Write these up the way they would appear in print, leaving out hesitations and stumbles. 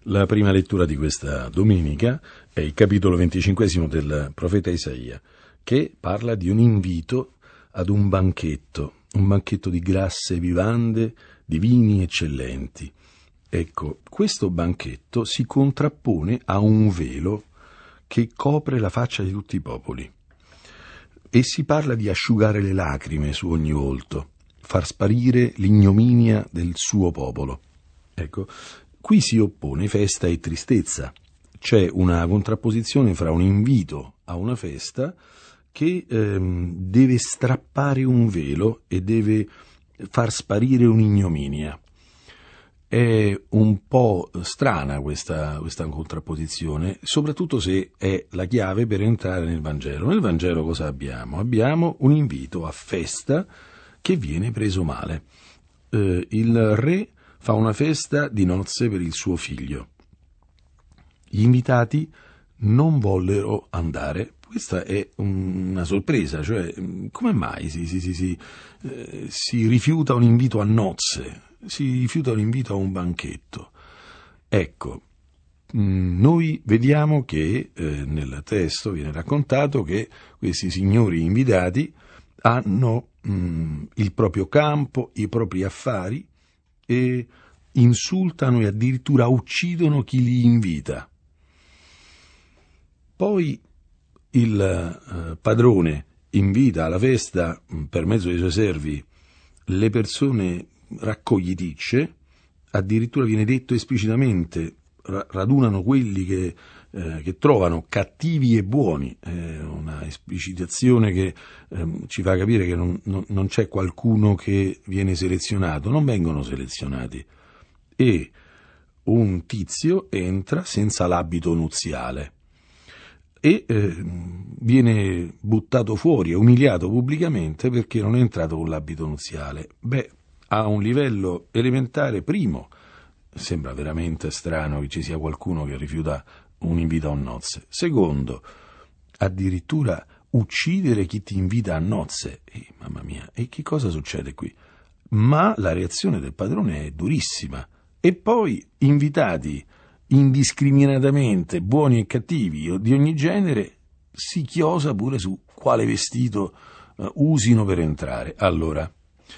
La prima lettura di questa domenica è il capitolo 25 del profeta Isaia, che parla di un invito ad un banchetto di grasse vivande, di vini eccellenti. Ecco, questo banchetto si contrappone a un velo che copre la faccia di tutti i popoli. E si parla di asciugare le lacrime su ogni volto, far sparire l'ignominia del suo popolo. Ecco, qui si oppone festa e tristezza. C'è una contrapposizione fra un invito a una festa che deve strappare un velo e deve far sparire un'ignominia. È un po' strana questa contrapposizione, soprattutto se è la chiave per entrare nel Vangelo. Nel Vangelo cosa abbiamo? Abbiamo un invito a festa che viene preso male. Il re fa una festa di nozze per il suo figlio. Gli invitati non vollero andare. Questa è una sorpresa, cioè come mai si rifiuta un invito a nozze, si rifiuta un invito a un banchetto? Ecco, noi vediamo che nel testo viene raccontato che questi signori invitati hanno il proprio campo, i propri affari e insultano e addirittura uccidono chi li invita. Poi il padrone invita alla festa, per mezzo dei suoi servi, le persone raccogliticce, addirittura viene detto esplicitamente, radunano quelli che trovano cattivi e buoni, una esplicitazione che ci fa capire che non c'è qualcuno che viene selezionato, non vengono selezionati. E un tizio entra senza l'abito nuziale e viene buttato fuori e umiliato pubblicamente perché non è entrato con l'abito nuziale. A un livello elementare, primo, sembra veramente strano che ci sia qualcuno che rifiuta un invito a un nozze. Secondo, addirittura uccidere chi ti invita a nozze. Mamma mia, e che cosa succede qui? Ma la reazione del padrone è durissima. E poi invitati indiscriminatamente, buoni e cattivi di ogni genere, si chiosa pure su quale vestito usino per entrare. Allora,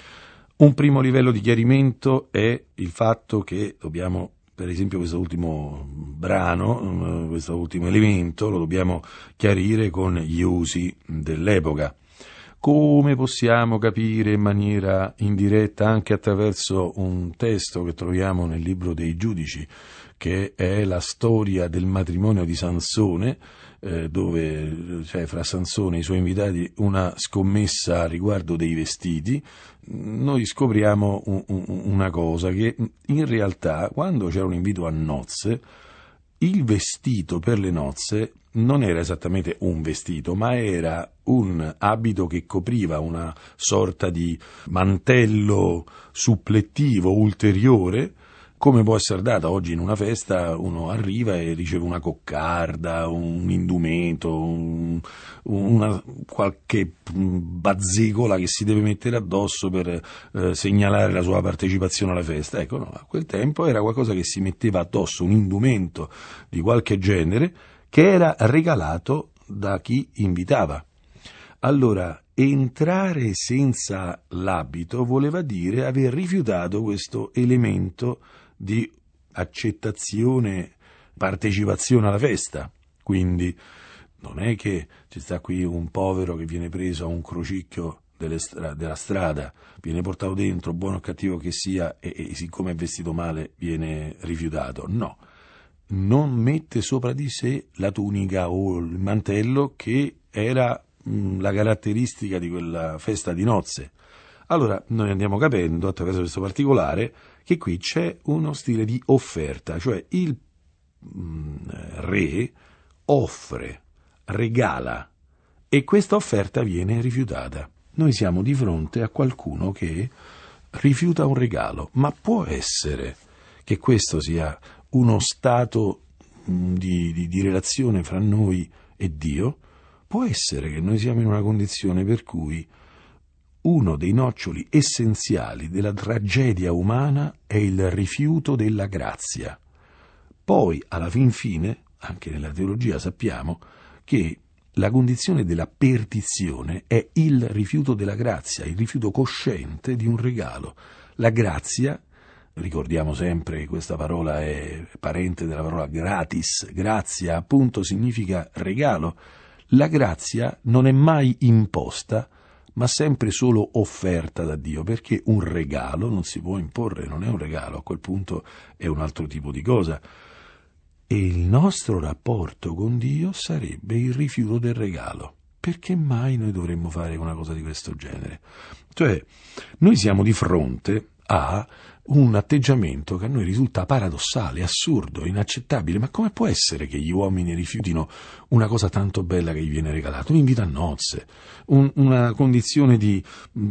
un primo livello di chiarimento è il fatto che dobbiamo, per esempio questo ultimo brano, questo ultimo elemento, lo dobbiamo chiarire con gli usi dell'epoca. Come possiamo capire in maniera indiretta anche attraverso un testo che troviamo nel libro dei Giudici, che è la storia del matrimonio di Sansone, dove c'è fra Sansone e i suoi invitati una scommessa a riguardo dei vestiti. Noi scopriamo una cosa, che in realtà quando c'era un invito a nozze, il vestito per le nozze non era esattamente un vestito, ma era un abito che copriva una sorta di mantello suppletivo ulteriore, come può essere data oggi in una festa. Uno arriva e riceve una coccarda, un indumento, una qualche bazzecola che si deve mettere addosso per segnalare la sua partecipazione alla festa. Ecco, no, a quel tempo era qualcosa che si metteva addosso, un indumento di qualche genere, che era regalato da chi invitava. Allora, entrare senza l'abito voleva dire aver rifiutato questo elemento di accettazione, partecipazione alla festa. Quindi non è che ci sta qui un povero che viene preso a un crocicchio della strada, viene portato dentro, buono o cattivo che sia, e siccome è vestito male viene rifiutato. No. Non mette sopra di sé la tunica o il mantello che era la caratteristica di quella festa di nozze. Allora noi andiamo capendo attraverso questo particolare che qui c'è uno stile di offerta, cioè il re offre, regala, e questa offerta viene rifiutata. Noi siamo di fronte a qualcuno che rifiuta un regalo, ma può essere che questo sia uno stato di relazione fra noi e Dio? Può essere che noi siamo in una condizione per cui uno dei noccioli essenziali della tragedia umana è il rifiuto della grazia. poi, alla fin fine, anche nella teologia sappiamo che la condizione della perdizione è il rifiuto della grazia, il rifiuto cosciente di un regalo. La grazia, ricordiamo sempre che questa parola è parente della parola gratis, grazia appunto significa regalo. La grazia non è mai imposta, ma sempre solo offerta da Dio, perché un regalo non si può imporre, non è un regalo, a quel punto è un altro tipo di cosa. E il nostro rapporto con Dio sarebbe il rifiuto del regalo. Perché mai noi dovremmo fare una cosa di questo genere? Cioè, noi siamo di fronte a un atteggiamento che a noi risulta paradossale, assurdo, inaccettabile. Ma come può essere che gli uomini rifiutino una cosa tanto bella che gli viene regalata? Un invito a nozze, una condizione di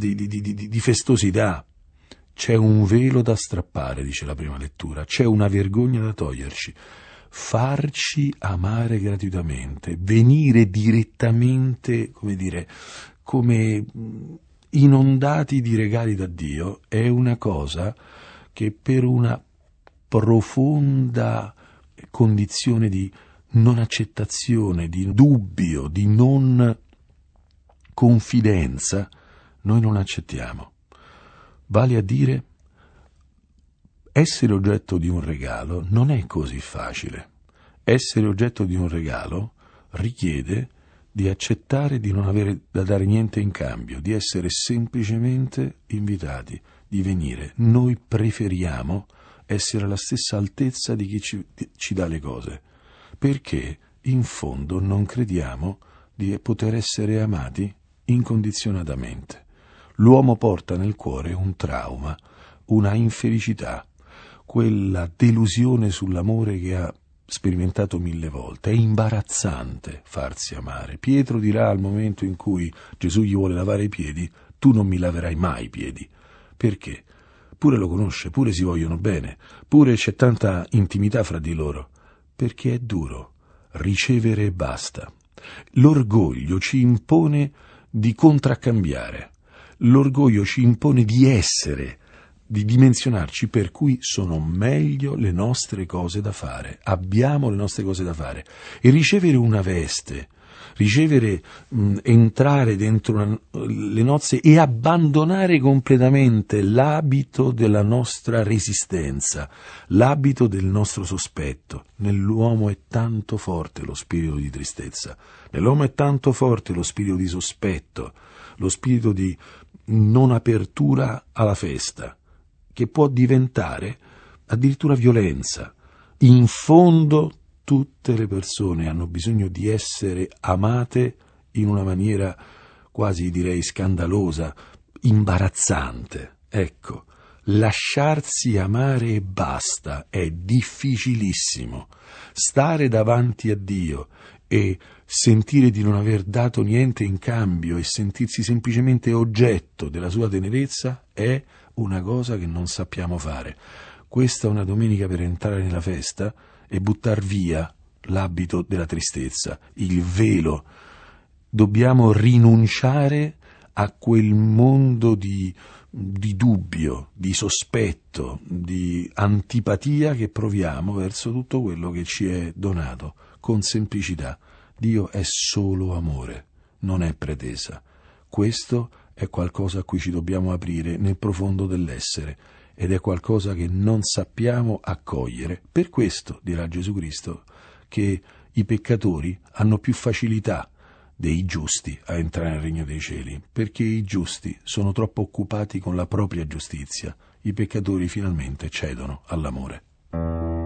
festosità. C'è un velo da strappare, dice la prima lettura, c'è una vergogna da toglierci. Farci amare gratuitamente, venire direttamente, come inondati di regali da Dio, è una cosa che per una profonda condizione di non accettazione, di dubbio, di non confidenza, noi non accettiamo. Vale a dire, essere oggetto di un regalo non è così facile. Essere oggetto di un regalo richiede di accettare di non avere da dare niente in cambio, di essere semplicemente invitati, di venire. Noi preferiamo essere alla stessa altezza di chi ci dà le cose, perché in fondo non crediamo di poter essere amati incondizionatamente. L'uomo porta nel cuore un trauma, una infelicità, quella delusione sull'amore che ha sperimentato 1000 volte. È imbarazzante farsi amare. Pietro dirà al momento in cui Gesù gli vuole lavare i piedi: tu non mi laverai mai i piedi. Perché? Pure lo conosce, pure si vogliono bene, pure c'è tanta intimità fra di loro. Perché è duro ricevere e basta. L'orgoglio ci impone di contraccambiare. L'orgoglio ci impone di essere, di dimensionarci, per cui sono meglio le nostre cose da fare. Abbiamo le nostre cose da fare. E ricevere una veste, entrare dentro le nozze e abbandonare completamente l'abito della nostra resistenza, l'abito del nostro sospetto. Nell'uomo è tanto forte lo spirito di tristezza, nell'uomo è tanto forte lo spirito di sospetto, lo spirito di non apertura alla festa, che può diventare addirittura violenza. In fondo tutte le persone hanno bisogno di essere amate in una maniera quasi, direi, scandalosa, imbarazzante. Ecco, lasciarsi amare e basta è difficilissimo. Stare davanti a Dio e sentire di non aver dato niente in cambio e sentirsi semplicemente oggetto della sua tenerezza è una cosa che non sappiamo fare. Questa è una domenica per entrare nella festa e buttar via l'abito della tristezza, il velo. Dobbiamo rinunciare a quel mondo di dubbio, di sospetto, di antipatia che proviamo verso tutto quello che ci è donato, con semplicità. Dio è solo amore, non è pretesa. Questo è qualcosa a cui ci dobbiamo aprire nel profondo dell'essere, ed è qualcosa che non sappiamo accogliere. Per questo, dirà Gesù Cristo, che i peccatori hanno più facilità dei giusti a entrare nel regno dei cieli, perché i giusti sono troppo occupati con la propria giustizia. I peccatori finalmente cedono all'amore.